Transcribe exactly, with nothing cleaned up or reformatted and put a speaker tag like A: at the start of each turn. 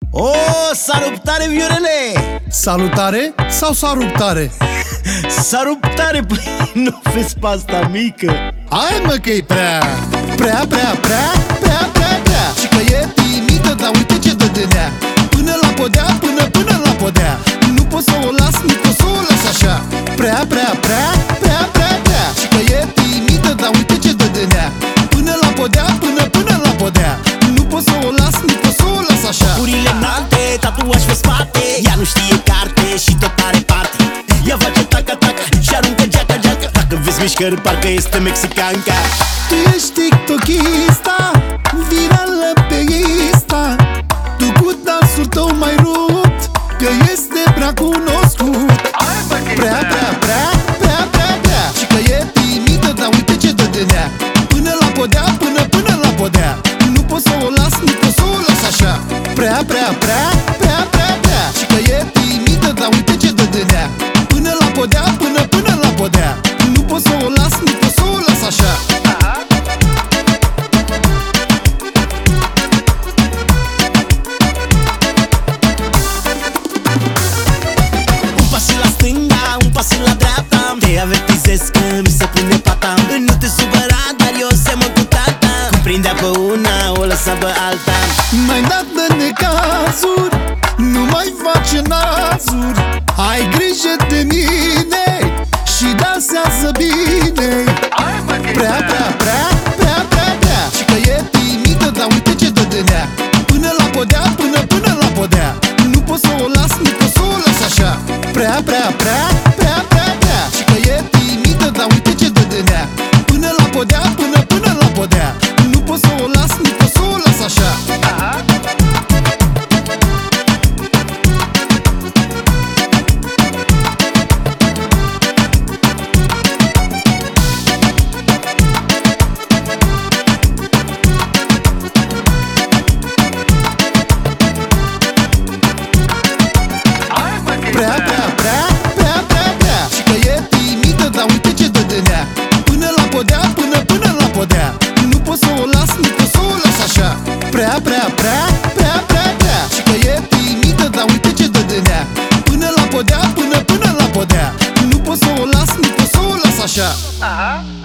A: O, salutare, Viorele!
B: Salutare sau salutare?
A: Salutare, păi nu vezi pe asta mică?
B: Hai mă că-i prea, prea, prea, prea, prea, prea, prea. Și că e timidă, dar uite ce dă de nea. Până la podea, până, până la podea. Nu pot să o las, nu pot să o las așa. Prea, prea, prea, prea, prea, prea. Și că e timidă, dar uite ce dă de nea. Până la podea, până, până la podea. Nu pot să o las, nu pot să o las așa.
A: Purile înalte, tatuaj pe spate. Ea nu știe carte și tot are parte. Ea face taca-taca și aruncă geaca-geaca. Dacă vezi mișcări, parcă este mexicanca.
B: Tu ești tiktokista, virală pe Insta. Tu cu dansul tău mai rupt, că este prea cunoscut. Prea, prea, prea, prea, prea, prea. Și că e timidă, dar uite ce dă de nea. Până la podea, până, până la podea. Nu pot să o las, nu pot să o las așa. Prea, prea, prea, prea, prea, prea. Și că e timidă, dar uite ce dă de nea. Până la podea, până, până la podea. Nu pot să o las, nu pot să o las așa.
A: Un pas la stânga, un pas la dreapta. Te avertizez că mi se pune pata. Nu te supăra, dar eu semăn cu tata. Cum prindea pe una, o lăsa pe alta.
B: Mai dat de necazuri, nu mai face nazuri. Ai grijă de mine și dansează bine. Prea, prea, prea, prea, prea, prea. Și că e timidă, dar uite ce dă de nea. Până la podea, până, până la podea. Nu pot să o las, nu pot să o las așa. Prea, prea, prea, prea, prea, prea. Și că e timidă, dar uite ce dă de nea. Până la podea, până, până la podea. Nu pot să o las, nu pot să o las așa. Prea, prea, prea, prea, prea, prea. Și că e timidă, dar uite ce dă de nea. Până la podea, până, până la podea. Nu pot să o las, nu pot să o las așa. Prea, prea, prea, prea, prea, prea. Și că e timidă, dar uite ce dă de nea. Până la podea, până, până la podea. Nu pot să o las, nu pot să o las așa.
C: Aha.